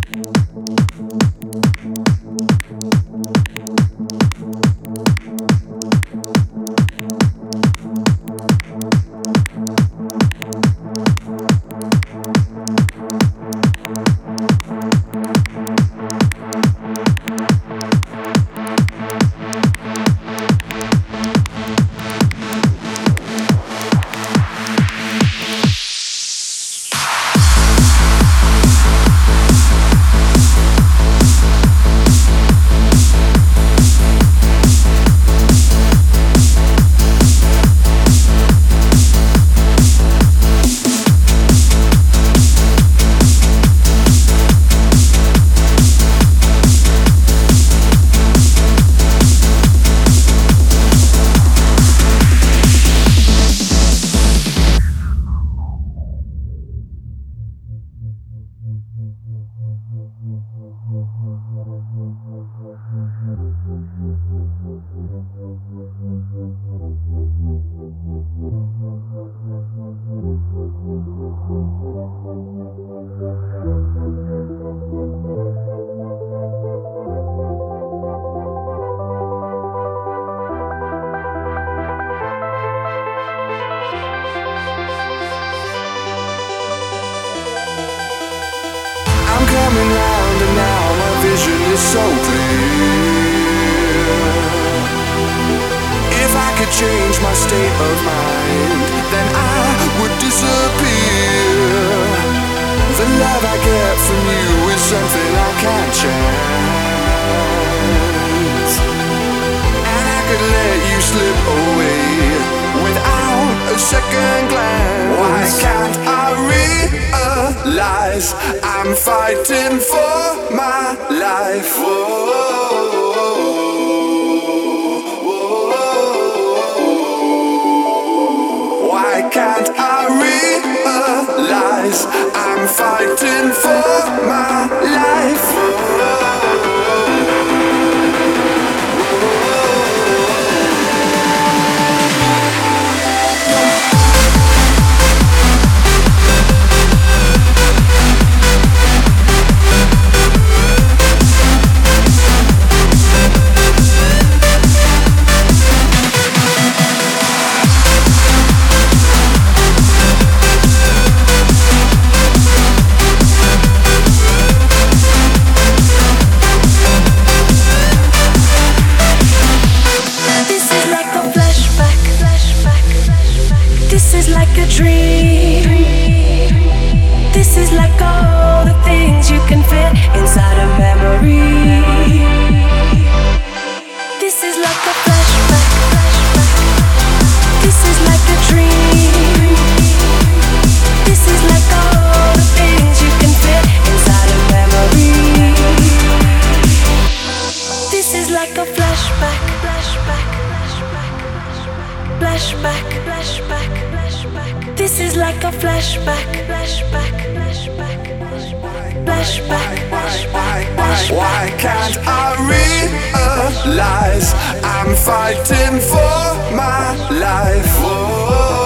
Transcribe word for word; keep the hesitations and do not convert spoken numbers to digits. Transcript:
coming round and now my vision is so clear. If I could change my state of mind, then I would disappear. The love I get from you is something I can't chance, and I could let you slip away without a second glance. Why can't I realize I'm fighting for my life? Whoa. Why can't I realize I'm fighting for my life? This is like a dream. This is like all the things you can fit inside a memory. This is like a flashback. This is like a dream. This is like all the things you can fit inside a memory. This is like a flashback. Flashback. Flashback. Flashback. This is like a flashback, flashback, flashback, flashback, flashback, flashback. Why can't I realize I'm fighting for my life? Whoa.